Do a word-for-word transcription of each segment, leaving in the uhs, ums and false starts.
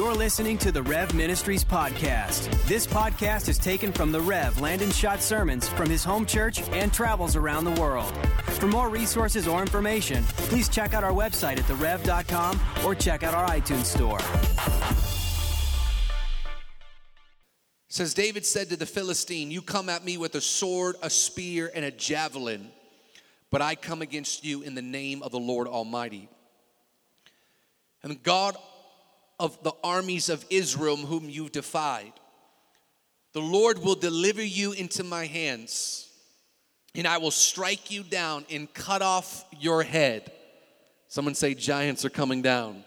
You're listening to the Rev Ministries podcast. This podcast is taken from the Rev Landon Schott sermons from his home church and travels around the world. For more resources or information, please check out our website at the rev dot com or check out our iTunes store. It says, David said to the Philistine, "You come at me with a sword, a spear, and a javelin, but I come against you in the name of the Lord Almighty. And God of the armies of Israel, whom you defied. The Lord will deliver you into my hands, and I will strike you down and cut off your head." Someone say, giants are coming down.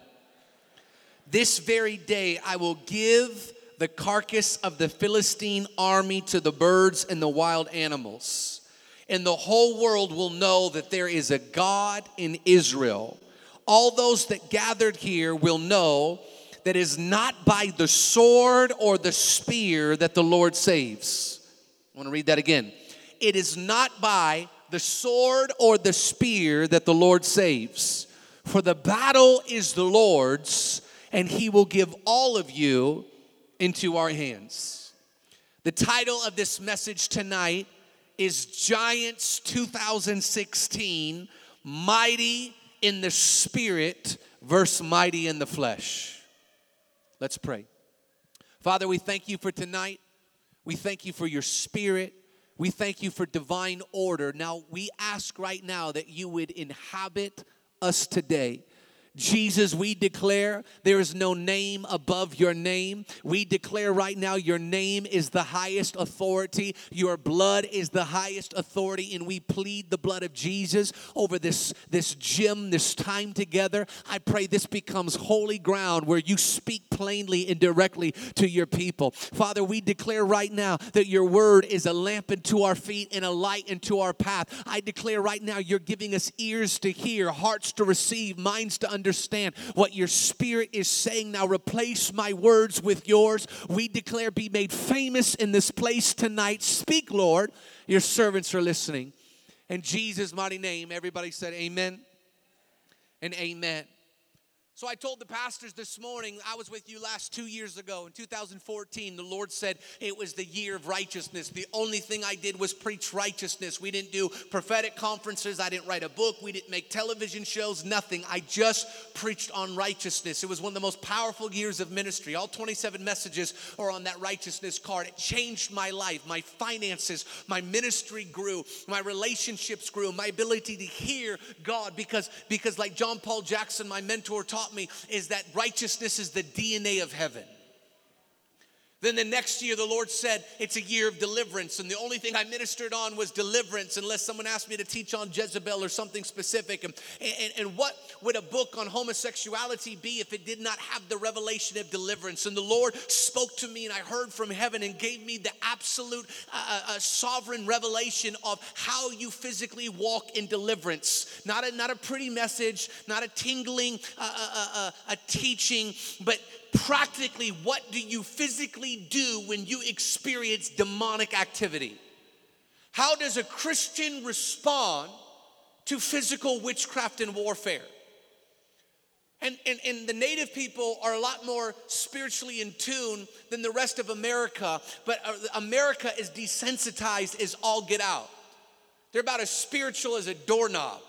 "This very day I will give the carcass of the Philistine army to the birds and the wild animals, and the whole world will know that there is a God in Israel. All those that gathered here will know that it is not by the sword or the spear that the Lord saves." I want to read that again. "It is not by the sword or the spear that the Lord saves. For the battle is the Lord's, and he will give all of you into our hands." The title of this message tonight is Giants two thousand sixteen, Mighty in the Spirit versus Mighty in the Flesh. Let's pray. Father, we thank you for tonight. We thank you for your Spirit. We thank you for divine order. Now, we ask right now that you would inhabit us today. Jesus, we declare there is no name above your name. We declare right now your name is the highest authority. Your blood is the highest authority, and we plead the blood of Jesus over this, this gym, this time together. I pray this becomes holy ground where you speak plainly and directly to your people. Father, we declare right now that your word is a lamp unto our feet and a light unto our path. I declare right now you're giving us ears to hear, hearts to receive, minds to understand. Understand what your Spirit is saying. Now replace my words with yours. We declare be made famous in this place tonight. Speak, Lord. Your servants are listening. In Jesus' mighty name, everybody said amen and amen. So I told the pastors this morning, I was with you last two years ago. In two thousand fourteen, the Lord said it was the year of righteousness. The only thing I did was preach righteousness. We didn't do prophetic conferences. I didn't write a book. We didn't make television shows, nothing. I just preached on righteousness. It was one of the most powerful years of ministry. All twenty-seven messages are on that righteousness card. It changed my life, my finances, my ministry grew, my relationships grew, my ability to hear God because, because like John Paul Jackson, my mentor, taught me is that righteousness is the D N A of heaven. Then the next year, the Lord said, it's a year of deliverance. And the only thing I ministered on was deliverance, unless someone asked me to teach on Jezebel or something specific. And, and, and what would a book on homosexuality be if it did not have the revelation of deliverance? And the Lord spoke to me, and I heard from heaven and gave me the absolute uh, uh, sovereign revelation of how you physically walk in deliverance. Not a, not a pretty message, not a tingling uh, uh, uh, a teaching, but practically, what do you physically do when you experience demonic activity? How does a Christian respond to physical witchcraft and warfare? And, and, and the native people are a lot more spiritually in tune than the rest of America, but America is desensitized as all get out. They're about as spiritual as a doorknob.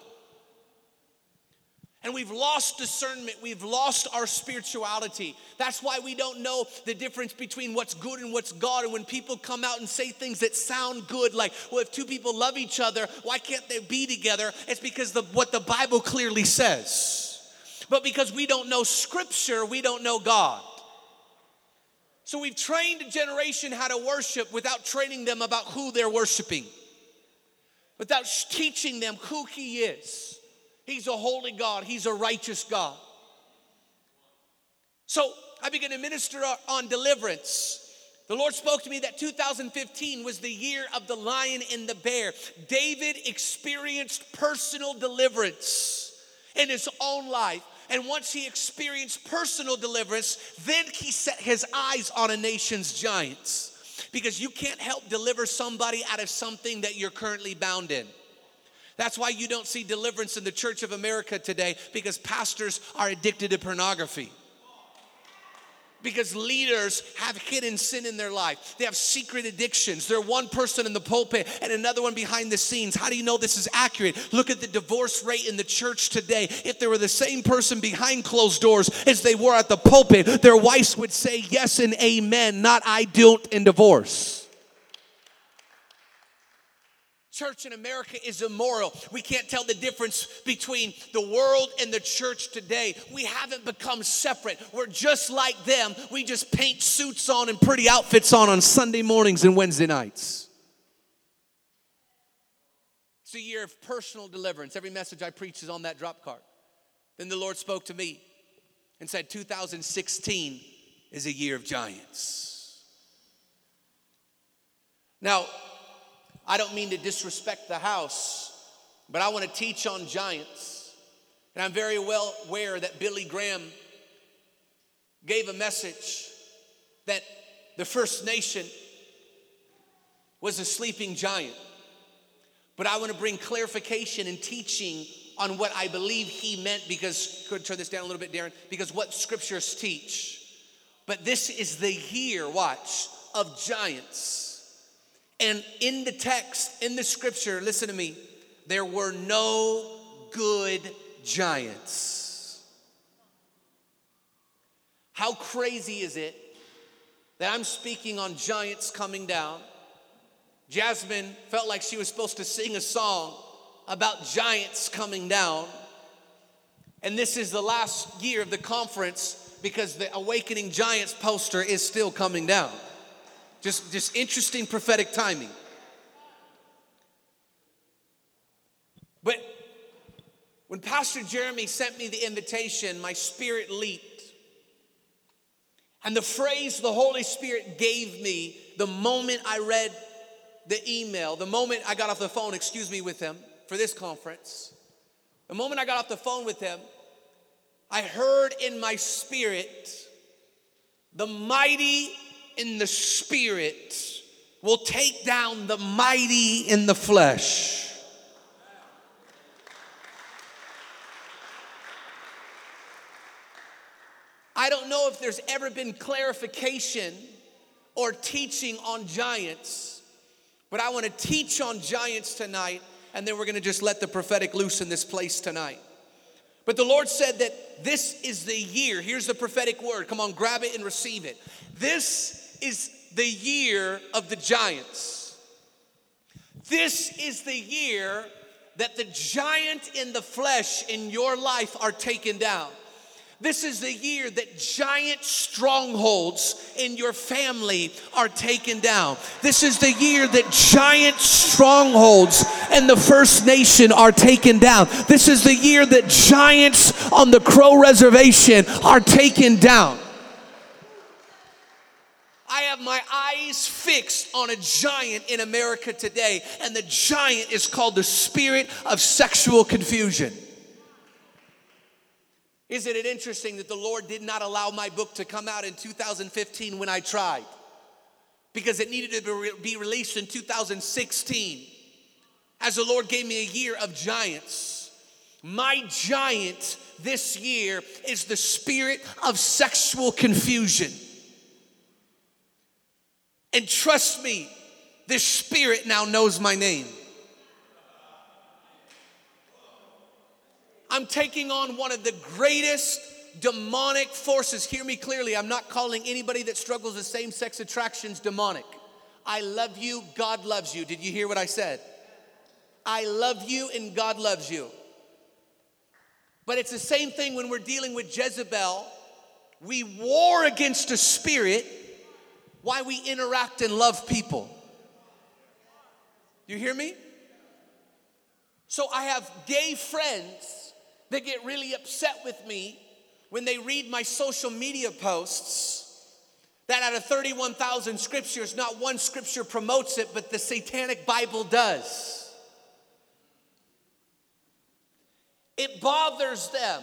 And we've lost discernment. We've lost our spirituality. That's why we don't know the difference between what's good and what's God. And when people come out and say things that sound good, like, well, if two people love each other, why can't they be together? It's because the, what the Bible clearly says. But because we don't know Scripture, we don't know God. So we've trained a generation how to worship without training them about who they're worshiping, without teaching them who He is. He's a holy God. He's a righteous God. So I began to minister on deliverance. The Lord spoke to me that two thousand fifteen was the year of the lion and the bear. David experienced personal deliverance in his own life. And once he experienced personal deliverance, then he set his eyes on a nation's giants. Because you can't help deliver somebody out of something that you're currently bound in. That's why you don't see deliverance in the Church of America today, because pastors are addicted to pornography. Because leaders have hidden sin in their life. They have secret addictions. They're one person in the pulpit and another one behind the scenes. How do you know this is accurate? Look at the divorce rate in the church today. If they were the same person behind closed doors as they were at the pulpit, their wives would say yes and amen, not I don't in divorce. Church in America is immoral. We can't tell the difference between the world and the church today. We haven't become separate. We're just like them. We just paint suits on and pretty outfits on on Sunday mornings and Wednesday nights. It's a year of personal deliverance. Every message I preach is on that drop card. Then the Lord spoke to me and said, two thousand sixteen is a year of giants. Now, I don't mean to disrespect the house, but I want to teach on giants. And I'm very well aware that Billy Graham gave a message that the First Nation was a sleeping giant. But I want to bring clarification and teaching on what I believe he meant, because, could turn this down a little bit, Darren, because what scriptures teach. But this is the year, watch, of giants. And in the text, in the scripture, listen to me, there were no good giants. How crazy is it that I'm speaking on giants coming down? Jasmine felt like she was supposed to sing a song about giants coming down. And this is the last year of the conference because the Awakening Giants poster is still coming down. Just, just interesting prophetic timing. But when Pastor Jeremy sent me the invitation, my spirit leaped. And the phrase the Holy Spirit gave me the moment I read the email, the moment I got off the phone, excuse me, with him for this conference, the moment I got off the phone with him, I heard in my spirit, the mighty in the spirit will take down the mighty in the flesh. I don't know if there's ever been clarification or teaching on giants, but I want to teach on giants tonight, and then we're going to just let the prophetic loose in this place tonight. But the Lord said that this is the year. Here's the prophetic word. Come on, grab it and receive it. This is the year of the giants. This is the year that the giant in the flesh in your life are taken down. This is the year that giant strongholds in your family are taken down. This is the year that giant strongholds in the First Nation are taken down. This is the year that giants on the Crow Reservation are taken down. I have my eyes fixed on a giant in America today, and the giant is called the spirit of sexual confusion. Isn't it interesting that the Lord did not allow my book to come out in two thousand fifteen when I tried? Because it needed to be released in two thousand sixteen. As the Lord gave me a year of giants. My giant this year is the spirit of sexual confusion. And trust me, this spirit now knows my name. I'm taking on one of the greatest demonic forces. Hear me clearly. I'm not calling anybody that struggles with same-sex attractions demonic. I love you. God loves you. Did you hear what I said? I love you and God loves you. But it's the same thing when we're dealing with Jezebel. We war against a spirit while we interact and love people. You hear me? So I have gay friends that get really upset with me when they read my social media posts that out of thirty-one thousand scriptures, not one scripture promotes it, but the Satanic Bible does. It bothers them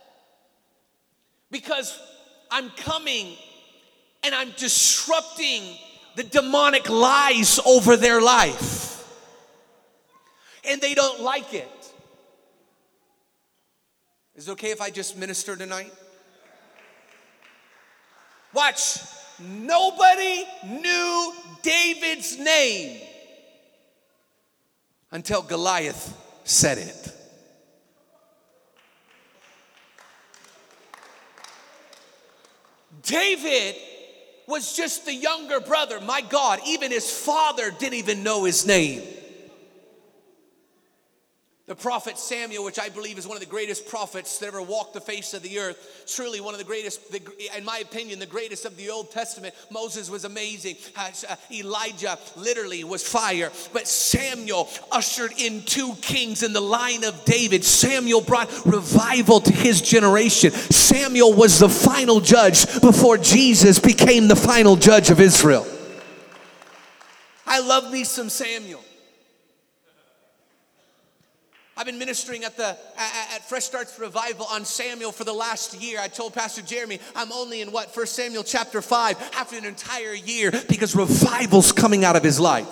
because I'm coming and I'm disrupting the demonic lies over their life. And they don't like it. Is it okay if I just minister tonight? Watch. Nobody knew David's name until Goliath said it. David was just the younger brother. My God, even his father didn't even know his name. The prophet Samuel, which I believe is one of the greatest prophets that ever walked the face of the earth, truly one of the greatest, the, in my opinion, the greatest of the Old Testament. Moses was amazing. Uh, Elijah literally was fire. But Samuel ushered in two kings in the line of David. Samuel brought revival to his generation. Samuel was the final judge before Jesus became the final judge of Israel. I love me some Samuel. I've been ministering at the at, at Fresh Starts Revival on Samuel for the last year. I told Pastor Jeremy, I'm only in what, First Samuel chapter five after an entire year because revival's coming out of his life.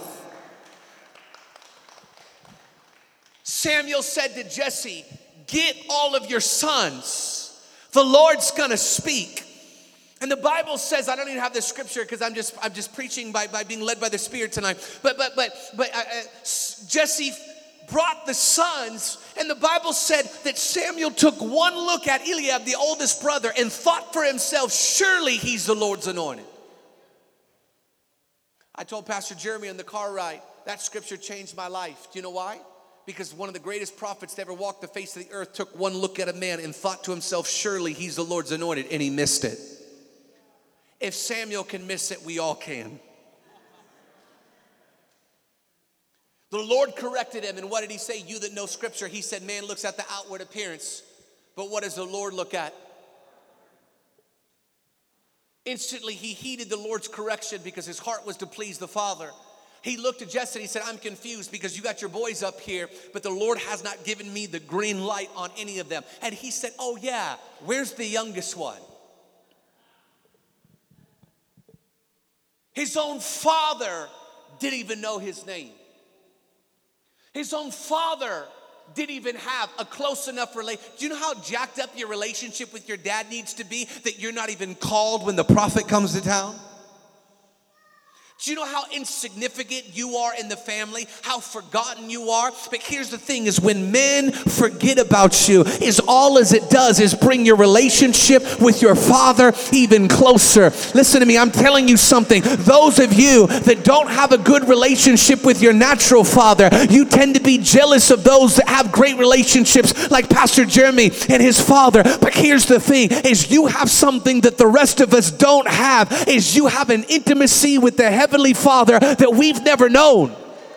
Samuel said to Jesse, get all of your sons. The Lord's gonna speak. And the Bible says, I don't even have this scripture because I'm just I'm just preaching by, by being led by the Spirit tonight. But but but but uh, uh, Jesse brought the sons, and the Bible said that Samuel took one look at Eliab, the oldest brother, and thought for himself, surely he's the Lord's anointed. I told Pastor Jeremy on the car ride, that scripture changed my life. Do you know why? Because one of the greatest prophets to ever walk the face of the earth took one look at a man and thought to himself, surely he's the Lord's anointed, and he missed it. If Samuel can miss it, we all can. The Lord corrected him, and what did he say? You that know scripture, he said, man looks at the outward appearance, but what does the Lord look at? Instantly, he heeded the Lord's correction because his heart was to please the Father. He looked at Jesse and he said, I'm confused because you got your boys up here, but the Lord has not given me the green light on any of them. And he said, oh yeah, where's the youngest one? His own father didn't even know his name. His own father didn't even have a close enough relationship. Do you know how jacked up your relationship with your dad needs to be that you're not even called when the prophet comes to town? Do you know how insignificant you are in the family? How forgotten you are? But here's the thing is when men forget about you, is all as it does is bring your relationship with your father even closer. Listen to me, I'm telling you something. Those of you that don't have a good relationship with your natural father, you tend to be jealous of those that have great relationships like Pastor Jeremy and his father. But here's the thing, is you have something that the rest of us don't have, is you have an intimacy with the heavenly Father that we've never known.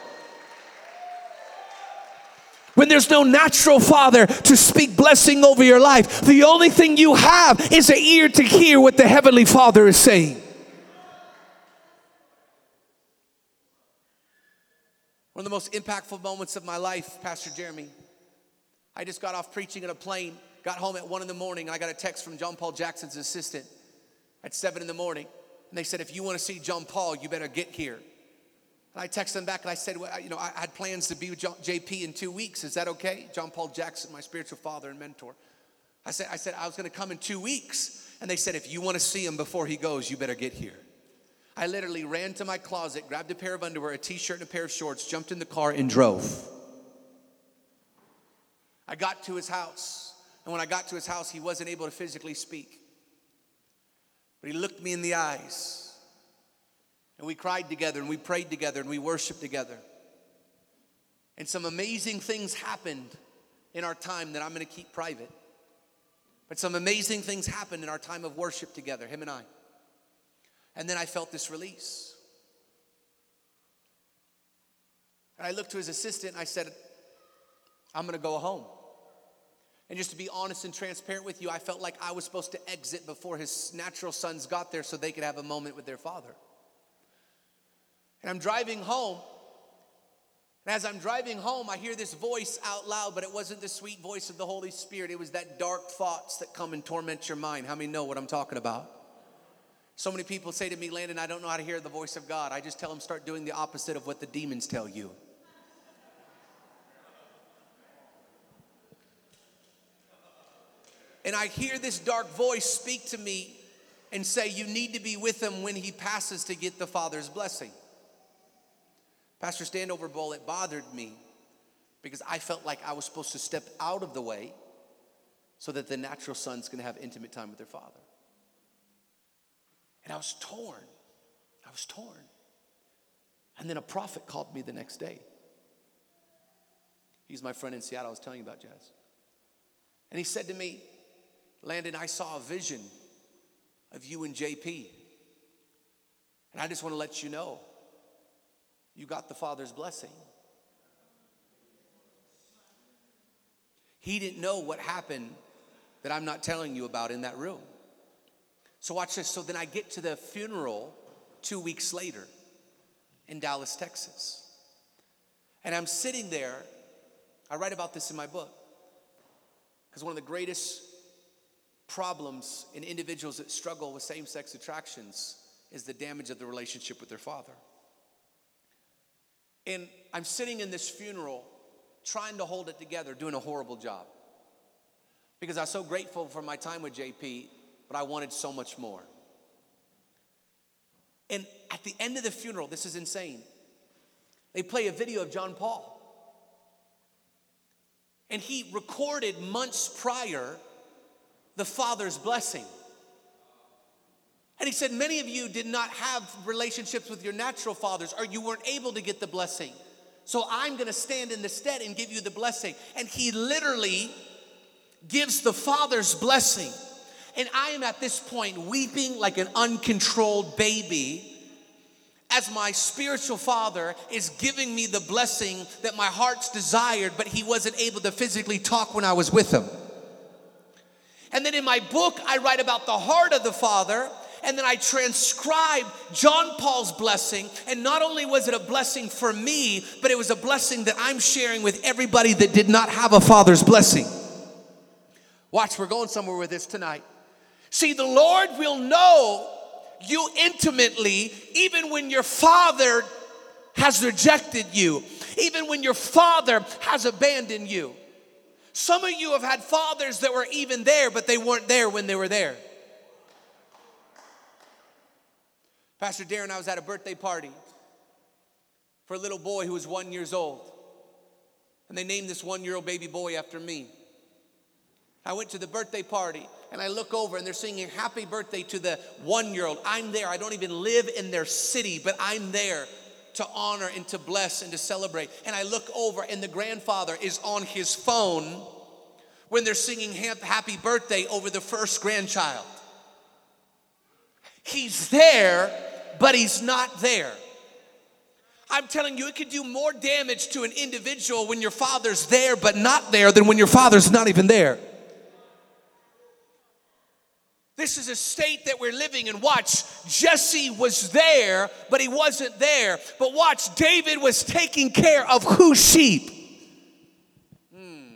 When there's no natural father to speak blessing over your life, the only thing you have is an ear to hear what the Heavenly Father is saying. One of the most impactful moments of my life, Pastor Jeremy, I just got off preaching in a plane, got home at one in the morning, and I got a text from John Paul Jackson's assistant at seven in the morning. And they said, if you want to see John Paul, you better get here. And I texted them back and I said, well, you know, I had plans to be with J P in two weeks. Is that okay? John Paul Jackson, my spiritual father and mentor. I said, I said I was going to come in two weeks. And they said, if you want to see him before he goes, you better get here. I literally ran to my closet, grabbed a pair of underwear, a t-shirt, and a pair of shorts, jumped in the car and drove. I got to his house. And when I got to his house, he wasn't able to physically speak. But he looked me in the eyes, and we cried together, and we prayed together, and we worshiped together. And some amazing things happened in our time that I'm going to keep private. But some amazing things happened in our time of worship together, him and I. And then I felt this release. And I looked to his assistant, and I said, I'm going to go home. And just to be honest and transparent with you, I felt like I was supposed to exit before his natural sons got there so they could have a moment with their father. And I'm driving home. And as I'm driving home, I hear this voice out loud, but it wasn't the sweet voice of the Holy Spirit. It was that dark thoughts that come and torment your mind. How many know what I'm talking about? So many people say to me, Landon, I don't know how to hear the voice of God. I just tell them start doing the opposite of what the demons tell you. And I hear this dark voice speak to me and say you need to be with him when he passes to get the Father's blessing. Pastor Standover Bowl, it bothered me because I felt like I was supposed to step out of the way so that the natural son's going to have intimate time with their father. And I was torn. I was torn. And then a prophet called me the next day. He's my friend in Seattle I was telling you about, Jazz. And he said to me, Landon, I saw a vision of you and J P. And I just want to let you know, you got the Father's blessing. He didn't know what happened that I'm not telling you about in that room. So watch this. So then I get to the funeral two weeks later in Dallas, Texas. And I'm sitting there. I write about this in my book. Because one of the greatest problems in individuals that struggle with same-sex attractions is the damage of the relationship with their father. And I'm sitting in this funeral trying to hold it together, doing a horrible job. Because I was so grateful for my time with J P, but I wanted so much more. And at the end of the funeral, this is insane, they play a video of John Paul. And he recorded months prior the Father's blessing. And he said, many of you did not have relationships with your natural fathers, or you weren't able to get the blessing. So I'm going to stand in the stead and give you the blessing. And he literally gives the Father's blessing. And I am at this point weeping like an uncontrolled baby as my spiritual father is giving me the blessing that my heart's desired, but he wasn't able to physically talk when I was with him. And then in my book, I write about the heart of the Father, and then I transcribe John Paul's blessing. And not only was it a blessing for me, but it was a blessing that I'm sharing with everybody that did not have a father's blessing. Watch, we're going somewhere with this tonight. See, the Lord will know you intimately, even when your father has rejected you, even when your father has abandoned you. Some of you have had fathers that were even there, but they weren't there when they were there. Pastor Darren, I was at a birthday party for a little boy who was one years old. And they named this one-year-old baby boy after me. I went to the birthday party, and I look over, and they're singing happy birthday to the one-year-old. I'm there. I don't even live in their city, but I'm there to honor and to bless and to celebrate. And I look over, and the grandfather is on his phone when they're singing happy birthday over the first grandchild. He's there, but he's not there. I'm telling you, it could do more damage to an individual when your father's there but not there than when your father's not even there. This is a state that we're living in. Watch, Jesse was there, but he wasn't there. But watch, David was taking care of whose sheep? Hmm.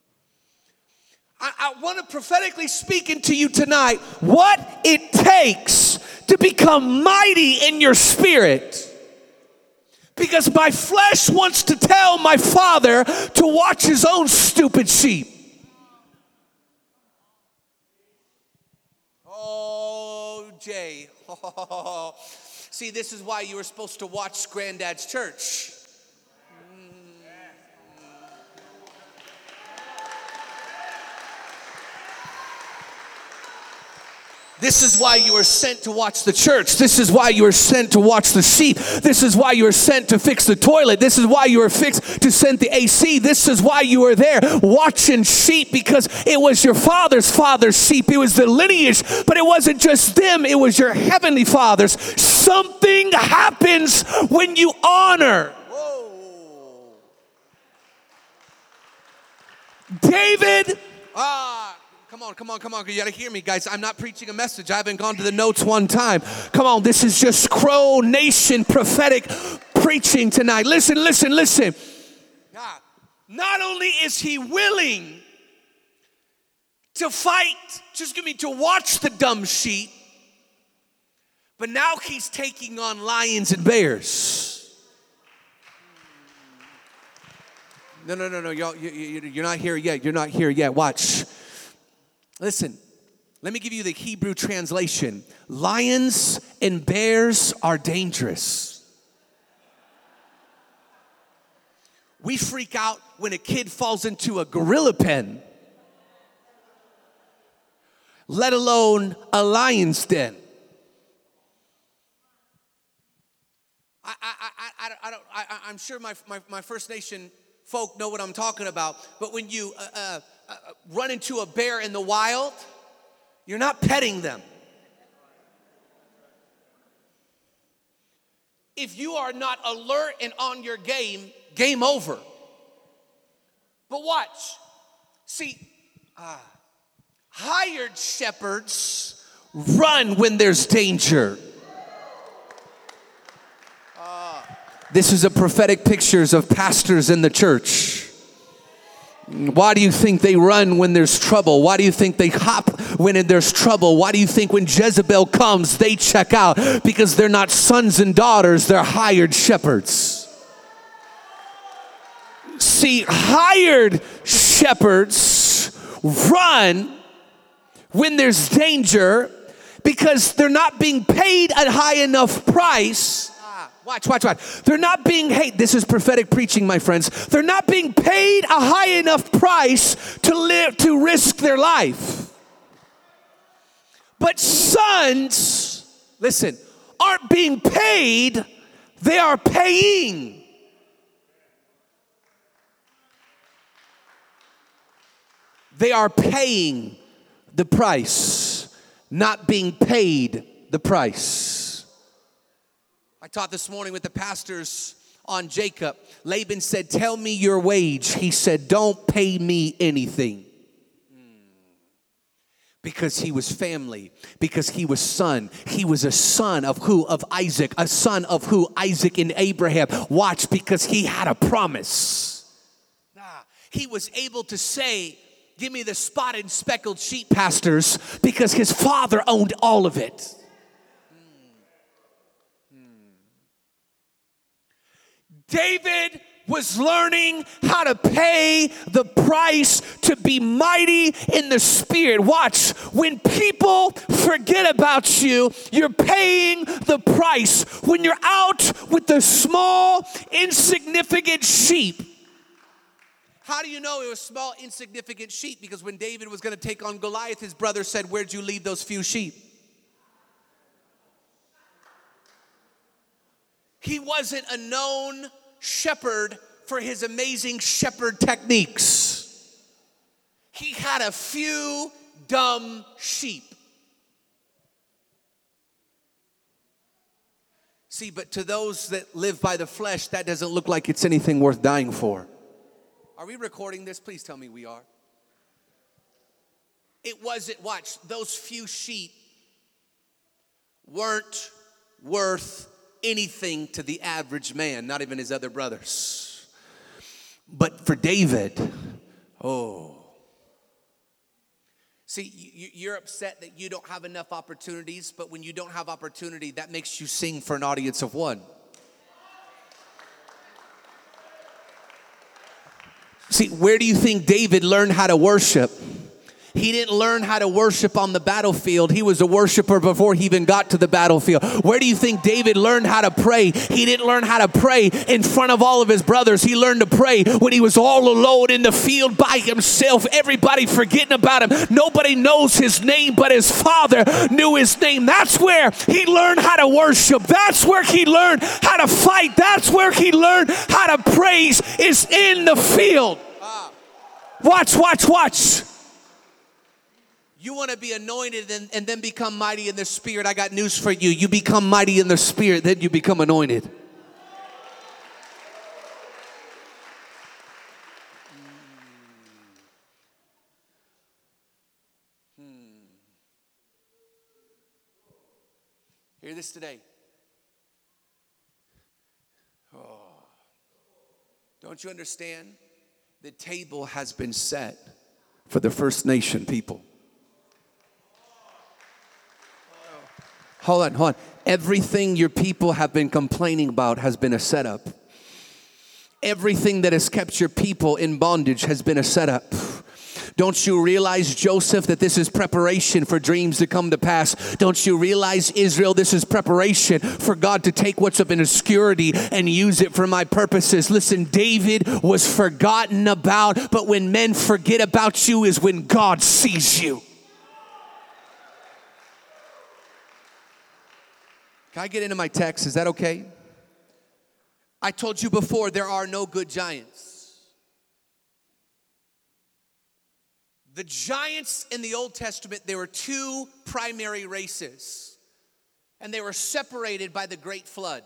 I, I want to prophetically speak into you tonight what it takes to become mighty in your spirit. Because my flesh wants to tell my father to watch his own stupid sheep. Oh, Jay. Oh. See, this is why you were supposed to watch Granddad's church. This is why you were sent to watch the church. This is why you were sent to watch the sheep. This is why you were sent to fix the toilet. This is why you were fixed to send the A C. This is why you were there watching sheep, because it was your father's father's sheep. It was the lineage, but it wasn't just them. It was your heavenly father's. Something happens when you honor. Whoa. David. Ah. Come on, come on, come on. You gotta hear me, guys. I'm not preaching a message. I haven't gone to the notes one time. Come on, this is just Crow Nation prophetic preaching tonight. Listen, listen, listen. Not only is he willing to fight, just give me to watch the dumb sheep, but now he's taking on lions and bears. No, no, no, no. Y'all, you, you, you're not here yet. You're not here yet. Watch. Listen, Let me give you the Hebrew translation. Lions and bears are dangerous. We freak out when a kid falls into a gorilla pen, let alone a lion's den. I, I, I, I, don't, I, I'm sure my, my, my First Nation folk know what I'm talking about, but when you uh, uh, uh, run into a bear in the wild, you're not petting them. If you are not alert and on your game, game over. But watch. See, uh, hired shepherds run when there's danger. Uh, this is a prophetic pictures of pastors in the church. Why do you think they run when there's trouble? Why do you think they hop when there's trouble? Why do you think when Jezebel comes, they check out? Because they're not sons and daughters, they're hired shepherds. See, hired shepherds run when there's danger because they're not being paid a high enough price. Watch, watch, watch. They're not being, hey, this is prophetic preaching, my friends. They're not being paid a high enough price to live, to risk their life. But sons, listen, aren't being paid, they are paying. They are paying the price, not being paid the price. I taught this morning with the pastors on Jacob. Laban said, tell me your wage. He said, don't pay me anything. Because he was family, because he was son. He was a son of who? Of Isaac. A son of who? Isaac and Abraham. Watch, because he had a promise. Nah, he was able to say, give me the spotted and speckled sheep, pastors, because his father owned all of it. David was learning how to pay the price to be mighty in the spirit. Watch, when people forget about you, you're paying the price. When you're out with the small, insignificant sheep. How do you know it was small, insignificant sheep? Because when David was going to take on Goliath, his brother said, where'd you leave those few sheep? He wasn't a known shepherd for his amazing shepherd techniques. He had a few dumb sheep. See, but to those that live by the flesh, that doesn't look like it's anything worth dying for. Are we recording this? Please tell me we are. It wasn't, watch, those few sheep weren't worth anything to the average man, not even his other brothers. But for David, oh. See, you're upset that you don't have enough opportunities, but when you don't have opportunity, that makes you sing for an audience of one. See, where do you think David learned how to worship? He didn't learn how to worship on the battlefield. He was a worshiper before he even got to the battlefield. Where do you think David learned how to pray? He didn't learn how to pray in front of all of his brothers. He learned to pray when he was all alone in the field by himself. Everybody forgetting about him. Nobody knows his name, but his father knew his name. That's where he learned how to worship. That's where he learned how to fight. That's where he learned how to praise, is in the field. Watch, watch, watch. You want to be anointed and, and then become mighty in the spirit. I got news for you. You become mighty in the spirit, then you become anointed. Hmm. Hmm. Hear this today. Oh. Don't you understand? The table has been set for the First Nation people. Hold on, hold on. Everything your people have been complaining about has been a setup. Everything that has kept your people in bondage has been a setup. Don't you realize, Joseph, that this is preparation for dreams to come to pass? Don't you realize, Israel, this is preparation for God to take what's up in obscurity and use it for my purposes? Listen, David was forgotten about, but when men forget about you is when God sees you. Can I get into my text? Is that okay? I told you before, there are no good giants. The giants in the Old Testament, there were two primary races, and they were separated by the great flood.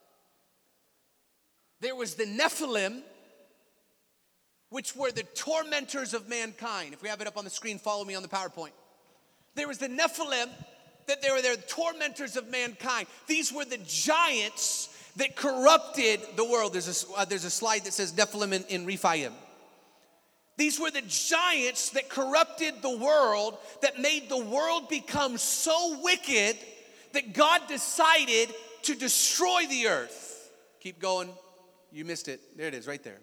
There was the Nephilim, which were the tormentors of mankind. If we have it up on the screen, follow me on the PowerPoint. There was the Nephilim, that they were the tormentors of mankind. These were the giants that corrupted the world. There's a, uh, there's a slide that says Nephilim in, in Rephaim. These were the giants that corrupted the world, that made the world become so wicked that God decided to destroy the earth. Keep going. You missed it. There it is, right there.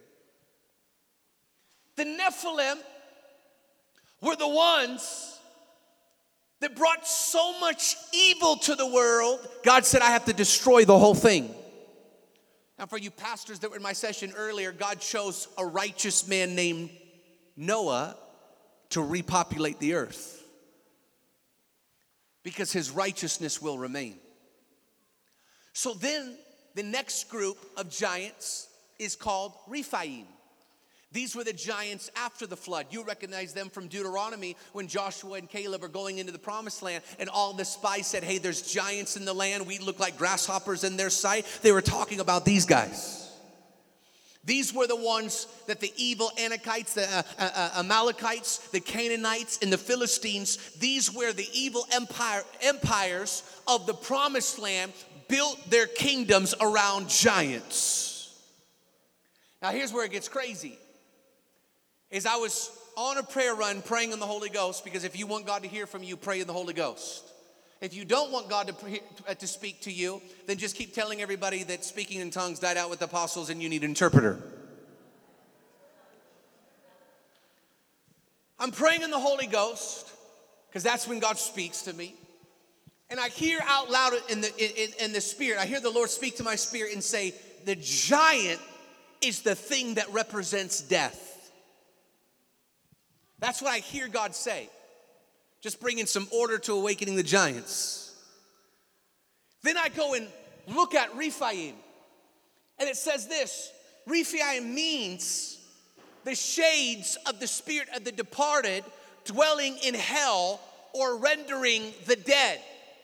The Nephilim were the ones that brought so much evil to the world, God said, I have to destroy the whole thing. Now, for you pastors that were in my session earlier, God chose a righteous man named Noah to repopulate the earth because his righteousness will remain. So then the next group of giants is called Rephaim. These were the giants after the flood. You recognize them from Deuteronomy when Joshua and Caleb are going into the promised land and all the spies said, hey, there's giants in the land. We look like grasshoppers in their sight. They were talking about these guys. These were the ones that the evil Anakites, the uh, uh, Amalekites, the Canaanites, and the Philistines, these were the evil empire, empires of the promised land, built their kingdoms around giants. Now here's where it gets crazy. Is I was on a prayer run praying in the Holy Ghost, because if you want God to hear from you, pray in the Holy Ghost. If you don't want God to, to speak to you, then just keep telling everybody that speaking in tongues died out with the apostles and you need an interpreter. I'm praying in the Holy Ghost because that's when God speaks to me. And I hear out loud in the, in, in the spirit, I hear the Lord speak to my spirit and say, the giant is the thing that represents death. That's what I hear God say. Just bringing some order to awakening the giants. Then I go and look at Rephaim. And it says this, Rephaim means the shades of the spirit of the departed dwelling in hell or rendering the dead.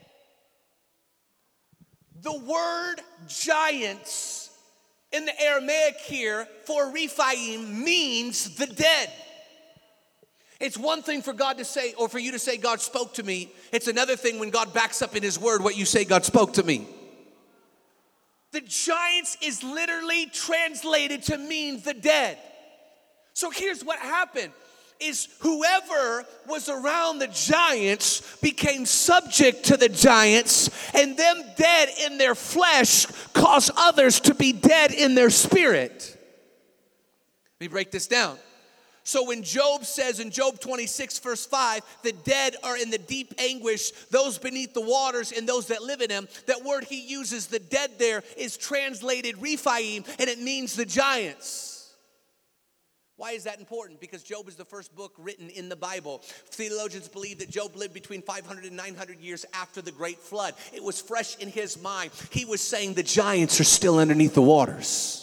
The word giants in the Aramaic here for Rephaim means the dead. It's one thing for God to say, or for you to say, God spoke to me. It's another thing when God backs up in his word what you say, God spoke to me. The giants is literally translated to mean the dead. So here's what happened, is whoever was around the giants became subject to the giants, and them dead in their flesh caused others to be dead in their spirit. Let me break this down. So when Job says in Job twenty-six verse five, the dead are in the deep anguish, those beneath the waters and those that live in them, that word he uses, the dead there, is translated Rephaim, and it means the giants. Why is that important? Because Job is the first book written in the Bible. Theologians believe that Job lived between five hundred and nine hundred years after the great flood. It was fresh in his mind. He was saying the giants are still underneath the waters.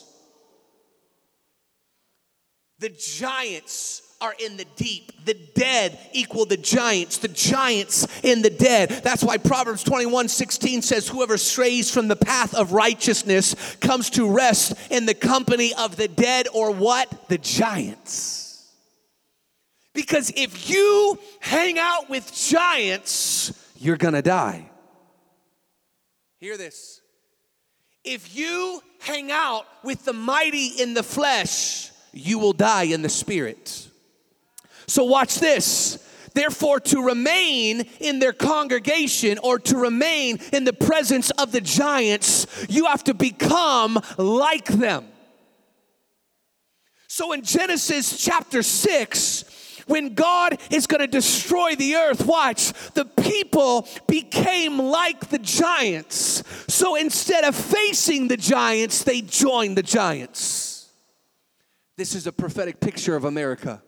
The giants are in the deep. The dead equal the giants. The giants in the dead. That's why Proverbs twenty-one sixteen says, whoever strays from the path of righteousness comes to rest in the company of the dead, or what? The giants. Because if you hang out with giants, you're gonna die. Hear this. If you hang out with the mighty in the flesh, you will die in the spirit. So watch this. Therefore, to remain in their congregation, or to remain in the presence of the giants, you have to become like them. So in Genesis chapter six, when God is going to destroy the earth, watch, the people became like the giants. So instead of facing the giants, they joined the giants. This is a prophetic picture of America.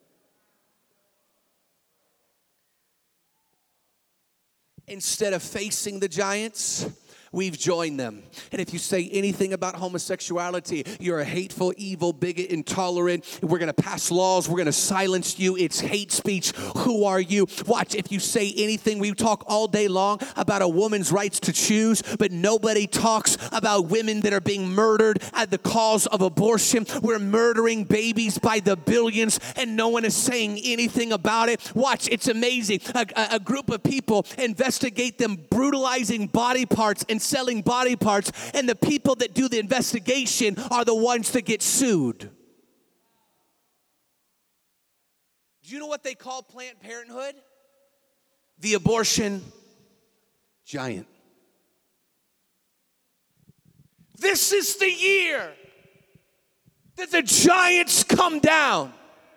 Instead of facing the giants, we've joined them. And if you say anything about homosexuality, you're a hateful, evil, bigot, intolerant. We're going to pass laws. We're going to silence you. It's hate speech. Who are you? Watch, if you say anything, we talk all day long about a woman's rights to choose, but nobody talks about women that are being murdered at the cause of abortion. We're murdering babies by the billions, and no one is saying anything about it. Watch, it's amazing. A, a, a group of people investigate them brutalizing body parts and selling body parts, and the people that do the investigation are the ones that get sued. Do you know what they call Planned Parenthood? The abortion giant. This is the year that the giants come down.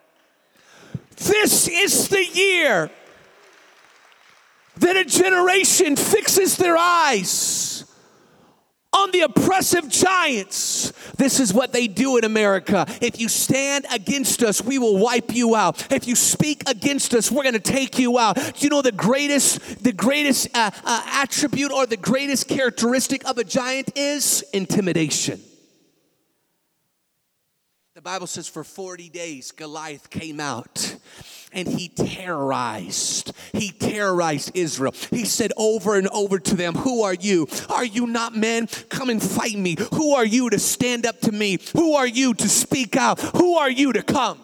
This is the year that a generation fixes their eyes on the oppressive giants. This is what they do in America. If you stand against us, we will wipe you out. If you speak against us, we're going to take you out. Do you know the greatest, the greatest uh, uh, attribute or the greatest characteristic of a giant is? Intimidation. The Bible says for forty days, Goliath came out. And he terrorized. He terrorized Israel. He said over and over to them, who are you? Are you not men? Come and fight me. Who are you to stand up to me? Who are you to speak out? Who are you to come?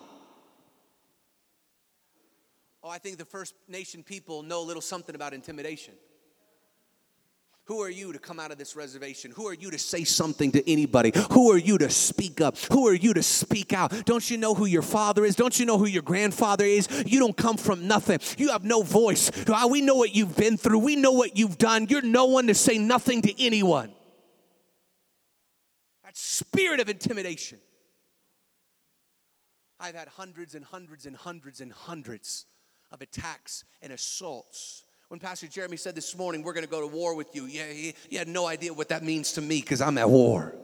Oh, I think the First Nation people know a little something about intimidation. Who are you to come out of this reservation? Who are you to say something to anybody? Who are you to speak up? Who are you to speak out? Don't you know who your father is? Don't you know who your grandfather is? You don't come from nothing. You have no voice. We know what you've been through. We know what you've done. You're no one to say nothing to anyone. That spirit of intimidation. I've had hundreds and hundreds and hundreds and hundreds of attacks and assaults. When Pastor Jeremy said this morning, we're going to go to war with you, yeah, he, he had no idea what that means to me because I'm at war.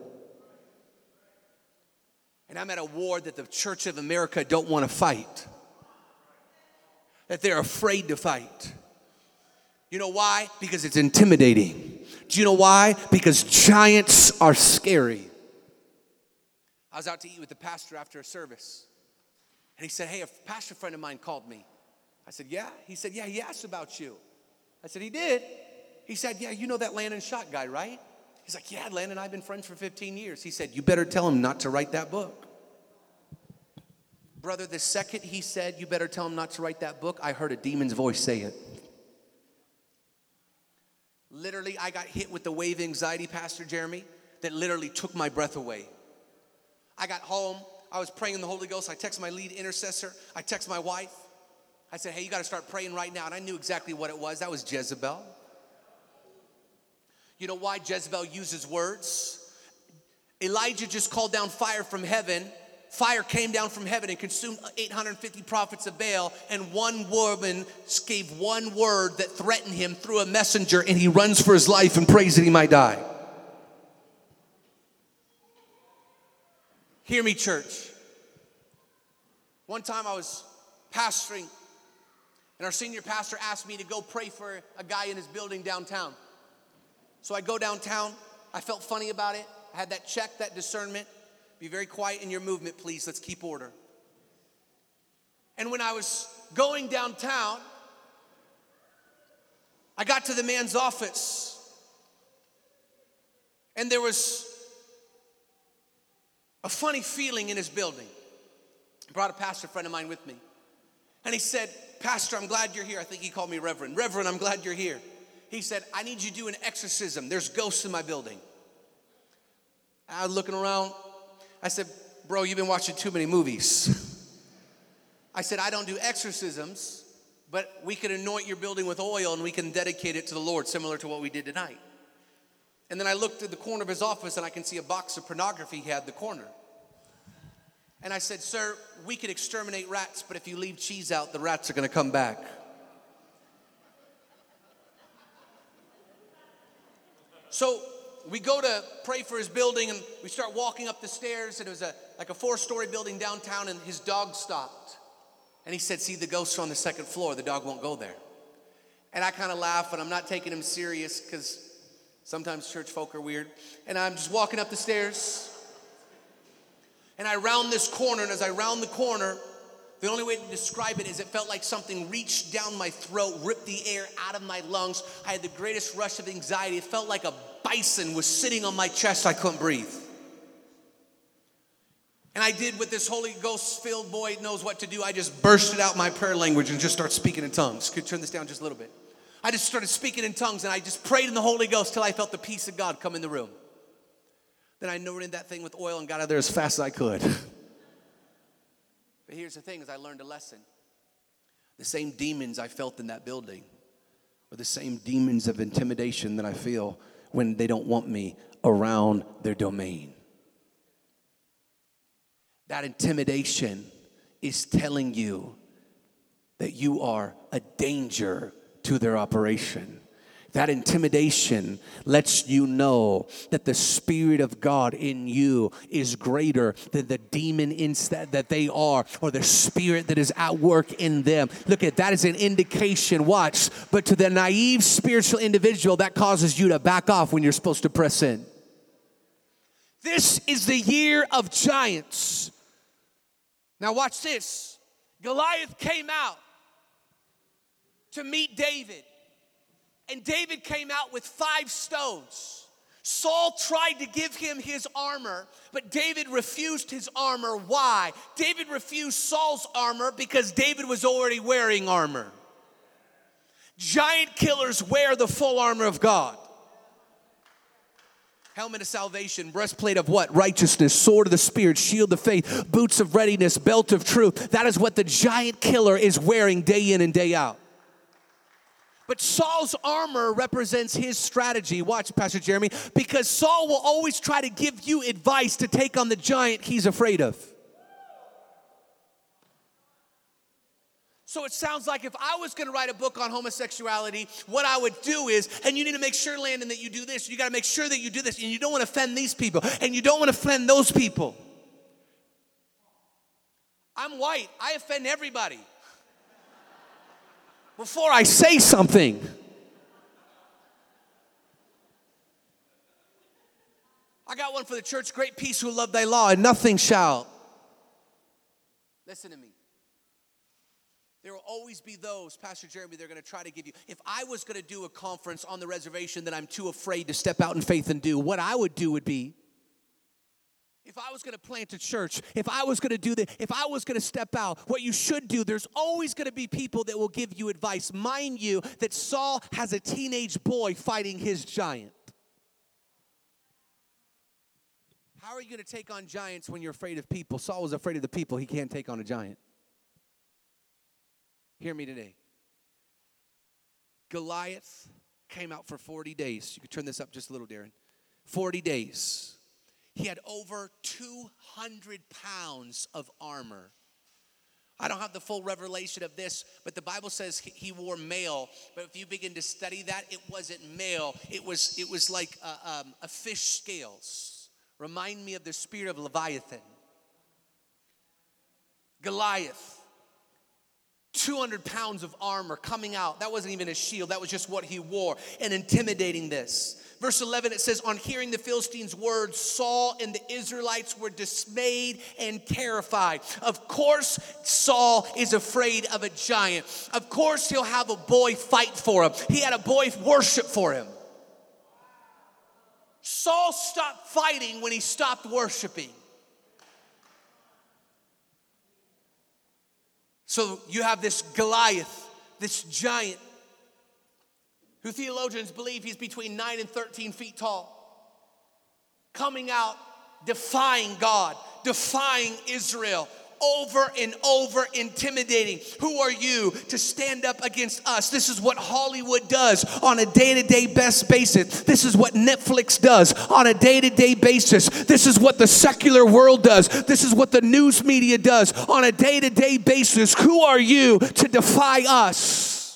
And I'm at a war that the Church of America don't want to fight. That they're afraid to fight. You know why? Because it's intimidating. Do you know why? Because giants are scary. I was out to eat with the pastor after a service. And he said, hey, a pastor friend of mine called me. I said, yeah? He said, yeah, he asked about you. I said, he did? He said, yeah, you know that Landon Schott guy, right? He's like, yeah, Landon and I have been friends for fifteen years. He said, you better tell him not to write that book. Brother, the second he said, you better tell him not to write that book, I heard a demon's voice say it. Literally, I got hit with the wave of anxiety, Pastor Jeremy, that literally took my breath away. I got home. I was praying in the Holy Ghost. I texted my lead intercessor. I texted my wife. I said, hey, you got to start praying right now. And I knew exactly what it was. That was Jezebel. You know why Jezebel uses words? Elijah just called down fire from heaven. Fire came down from heaven and consumed eight hundred fifty prophets of Baal. And one woman gave one word that threatened him through a messenger. And he runs for his life and prays that he might die. Hear me, church. One time I was pastoring. And our senior pastor asked me to go pray for a guy in his building downtown. So I go downtown. I felt funny about it. I had that check, that discernment. Be very quiet in your movement, please. Let's keep order. And when I was going downtown, I got to the man's office. And there was a funny feeling in his building. I brought a pastor friend of mine with me. And he said, Pastor, I'm glad you're here. I think he called me Reverend. Reverend, I'm glad you're here. He said, I need you to do an exorcism. There's ghosts in my building. I was looking around. I said, bro, you've been watching too many movies. I said, I don't do exorcisms, but we can anoint your building with oil and we can dedicate it to the Lord, similar to what we did tonight. And then I looked at the corner of his office and I can see a box of pornography he had in the corner. And I said, sir, we could exterminate rats, but if you leave cheese out, the rats are gonna come back. So we go to pray for his building, and we start walking up the stairs, and it was a like a four-story building downtown, and his dog stopped. And he said, see, the ghosts are on the second floor. The dog won't go there. And I kind of laugh, and I'm not taking him serious because sometimes church folk are weird. And I'm just walking up the stairs, and I round this corner, and as I round the corner, the only way to describe it is it felt like something reached down my throat, ripped the air out of my lungs. I had the greatest rush of anxiety. It felt like a bison was sitting on my chest. I couldn't breathe. And I did what this Holy Ghost-filled boy knows what to do. I just bursted out my prayer language and just started speaking in tongues. Could you turn this down just a little bit? I just started speaking in tongues, and I just prayed in the Holy Ghost till I felt the peace of God come in the room. Then I anointed that thing with oil and got out of there as fast as I could. But here's the thing, is I learned a lesson. The same demons I felt in that building are the same demons of intimidation that I feel when they don't want me around their domain. That intimidation is telling you that you are a danger to their operation. That intimidation lets you know that the Spirit of God in you is greater than the demon instead that they are, or the spirit that is at work in them. Look at that as an indication, watch, but to the naive spiritual individual, that causes you to back off when you're supposed to press in. This is the year of giants. Now watch this. Goliath came out to meet David. And David came out with five stones. Saul tried to give him his armor, but David refused his armor. Why? David refused Saul's armor because David was already wearing armor. Giant killers wear the full armor of God. Helmet of salvation, breastplate of what? Righteousness, sword of the Spirit, shield of faith, boots of readiness, belt of truth. That is what the giant killer is wearing day in and day out. But Saul's armor represents his strategy. Watch, Pastor Jeremy, because Saul will always try to give you advice to take on the giant he's afraid of. So it sounds like if I was going to write a book on homosexuality, what I would do is, and you need to make sure, Landon, that you do this. You got to make sure that you do this, and you don't want to offend these people, and you don't want to offend those people. I'm white. I offend everybody. Before I say something. I got one for the church, great peace who love thy law, and nothing shall. Listen to me. There will always be those, Pastor Jeremy, they're going to try to give you. If I was going to do a conference on the reservation that I'm too afraid to step out in faith and do, what I would do would be, if I was going to plant a church, if I was going to do that, if I was going to step out, what you should do, there's always going to be people that will give you advice. Mind you, that Saul has a teenage boy fighting his giant. How are you going to take on giants when you're afraid of people? Saul was afraid of the people. He can't take on a giant. Hear me today. Goliath came out for forty days. You can turn this up just a little, Darren. forty days. He had over two hundred pounds of armor. I don't have the full revelation of this, but the Bible says he wore mail. But if you begin to study that, it wasn't mail. It was, it was like a, um, a fish scales. Remind me of the spirit of Leviathan. Goliath. two hundred pounds of armor coming out. That wasn't even a shield. That was just what he wore. And intimidating this. Verse eleven, it says, on hearing the Philistines' words, Saul and the Israelites were dismayed and terrified. Of course, Saul is afraid of a giant. Of course, he'll have a boy fight for him. He had a boy worship for him. Saul stopped fighting when he stopped worshiping. So you have this Goliath, this giant, who theologians believe he's between nine and thirteen feet tall, coming out, defying God, defying Israel, over and over intimidating. Who are you to stand up against us? This is what Hollywood does on a day-to-day best basis. This is what Netflix does on a day-to-day basis. This is what the secular world does. This is what the news media does on a day-to-day basis. Who are you to defy us?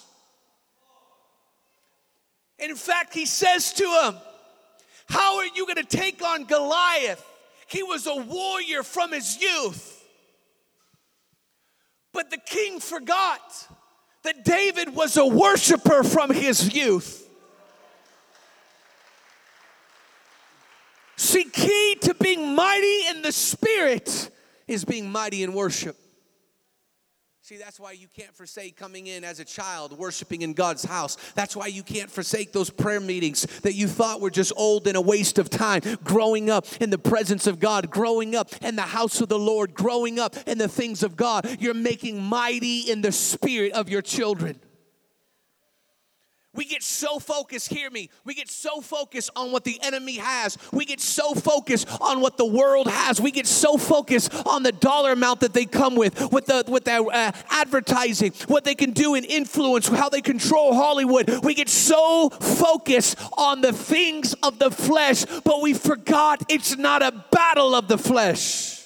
In fact, he says to him, how are you going to take on Goliath? He was a warrior from his youth. But the king forgot that David was a worshiper from his youth. See, key to being mighty in the spirit is being mighty in worship. See, that's why you can't forsake coming in as a child, worshiping in God's house. That's why you can't forsake those prayer meetings that you thought were just old and a waste of time. Growing up in the presence of God, growing up in the house of the Lord, growing up in the things of God. You're making mighty in the spirit of your children. We get so focused, hear me, we get so focused on what the enemy has. We get so focused on what the world has. We get so focused on the dollar amount that they come with, with the with their uh, advertising, what they can do in influence, how they control Hollywood. We get so focused on the things of the flesh, but we forgot it's not a battle of the flesh.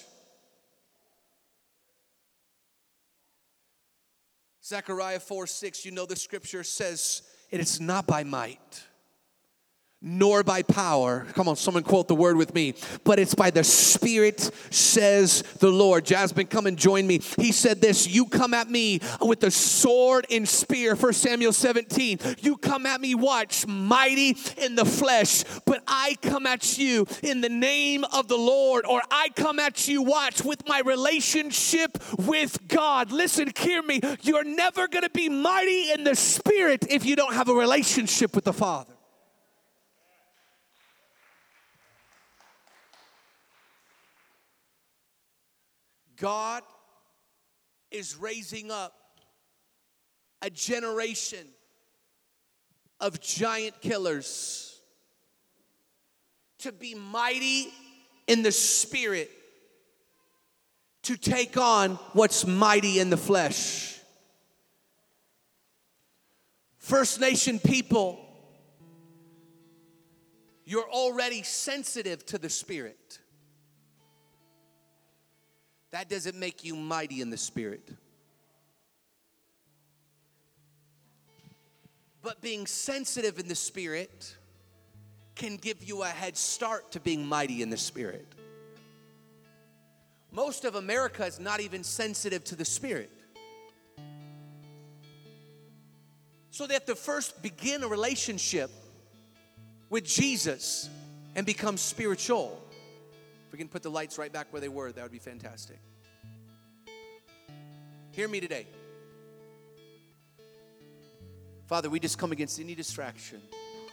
Zechariah four six, you know the scripture says, it is not by might, nor by power. Come on, someone quote the word with me. But it's by the Spirit, says the Lord. Jasmine, come and join me. He said this, you come at me with the sword and spear. First Samuel seventeen. You come at me, watch, mighty in the flesh. But I come at you in the name of the Lord. Or I come at you, watch, with my relationship with God. Listen, hear me. You're never going to be mighty in the Spirit if you don't have a relationship with the Father. God is raising up a generation of giant killers to be mighty in the spirit, to take on what's mighty in the flesh. First Nation people, you're already sensitive to the Spirit. That doesn't make you mighty in the Spirit. But being sensitive in the Spirit can give you a head start to being mighty in the Spirit. Most of America is not even sensitive to the Spirit. So they have to first begin a relationship with Jesus and become spiritual. If we can put the lights right back where they were, that would be fantastic. Hear me today. Father, we just come against any distraction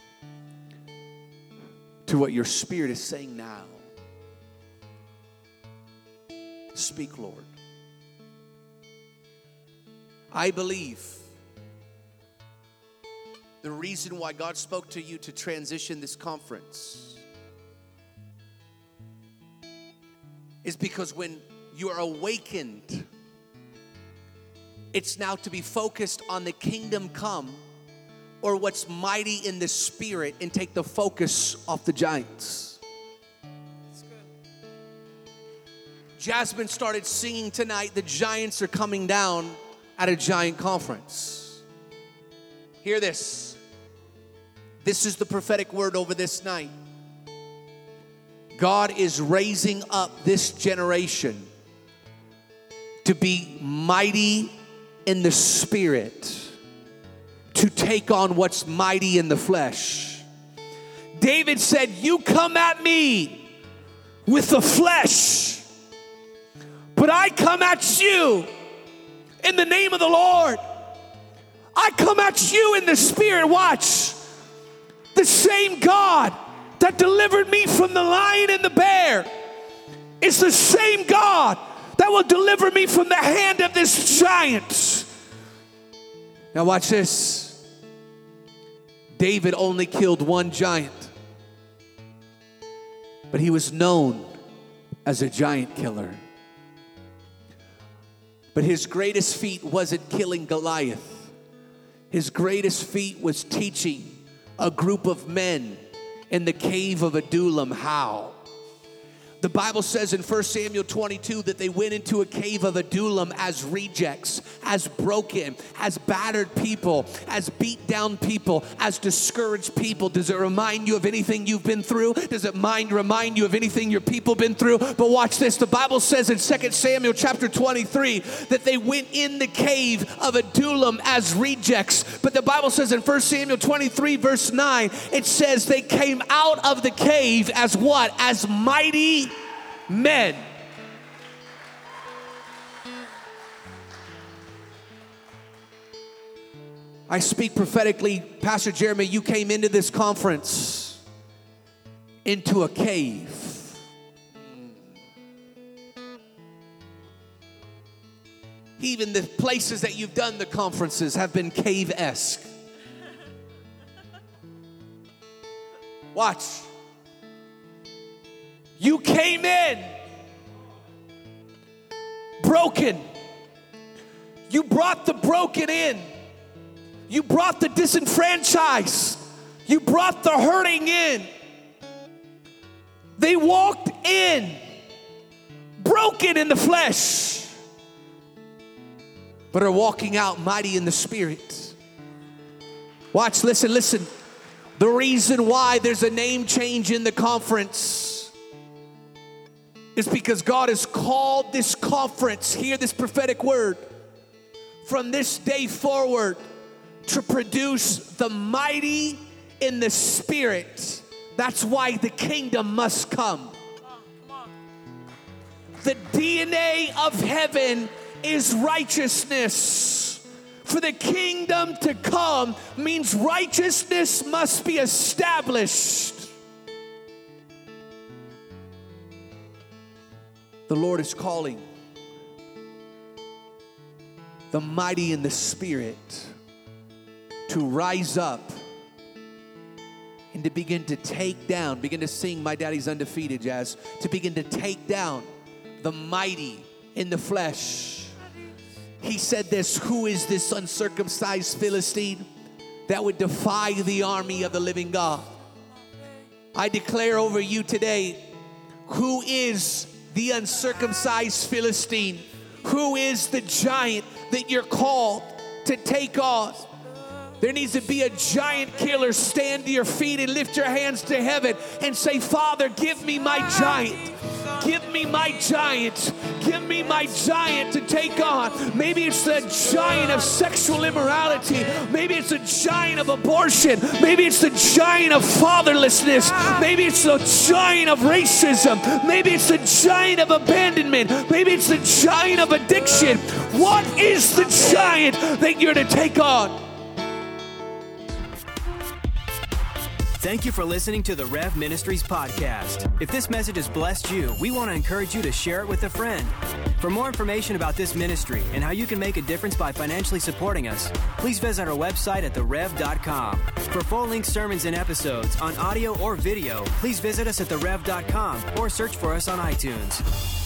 to what your Spirit is saying now. Speak, Lord. I believe the reason why God spoke to you to transition this conference is because when you are awakened, it's now to be focused on the kingdom come or what's mighty in the Spirit and take the focus off the giants. That's good. Jasmine started singing tonight, the giants are coming down at a giant conference. Hear this. This is the prophetic word over this night. God is raising up this generation to be mighty in the Spirit, to take on what's mighty in the flesh. David said, you come at me with the flesh, but I come at you in the name of the Lord. I come at you in the Spirit. Watch. The same God that delivered me from the lion and the bear is the same God that will deliver me from the hand of this giant. Now watch this. David only killed one giant, but he was known as a giant killer. But his greatest feat wasn't killing Goliath. His greatest feat was teaching a group of men in the cave of Adullam how. The Bible says in First Samuel twenty-two that they went into a cave of Adullam as rejects, as broken, as battered people, as beat down people, as discouraged people. Does it remind you of anything you've been through? Does it mind remind you of anything your people been through? But watch this. The Bible says in Second Samuel chapter twenty-three that they went in the cave of Adullam as rejects. But the Bible says in First Samuel twenty-three verse nine, it says they came out of the cave as what? As mighty men. I speak prophetically, Pastor Jeremy, you came into this conference into a cave. Even the places that you've done the conferences have been cave-esque. Watch. You came in broken. You brought the broken in. You brought the disenfranchised. You brought the hurting in. They walked in broken in the flesh, but are walking out mighty in the spirit. Watch, listen, listen. The reason why there's a name change in the conference is because God has called this conference, hear this prophetic word, from this day forward to produce the mighty in the spirit. That's why the kingdom must come. The D N A of heaven is righteousness. For the kingdom to come means righteousness must be established. The Lord is calling the mighty in the spirit to rise up and to begin to take down, begin to sing My Daddy's Undefeated, Jazz, to begin to take down the mighty in the flesh. He said this, who is this uncircumcised Philistine that would defy the army of the living God? I declare over you today, who is the uncircumcised Philistine? Who is the giant that you're called to take on? There needs to be a giant killer. Stand to your feet and lift your hands to heaven and say, Father, give me my giant. Give me my giant. Give me my giant to take on. Maybe it's the giant of sexual immorality. Maybe it's the giant of abortion. Maybe it's the giant of fatherlessness. Maybe it's the giant of racism. Maybe it's the giant of abandonment. Maybe it's the giant of addiction. What is the giant that you're to take on? Thank you for listening to the Rev Ministries podcast. If this message has blessed you, we want to encourage you to share it with a friend. For more information about this ministry and how you can make a difference by financially supporting us, please visit our website at the rev dot com. For full-length sermons and episodes on audio or video, please visit us at the rev dot com or search for us on iTunes.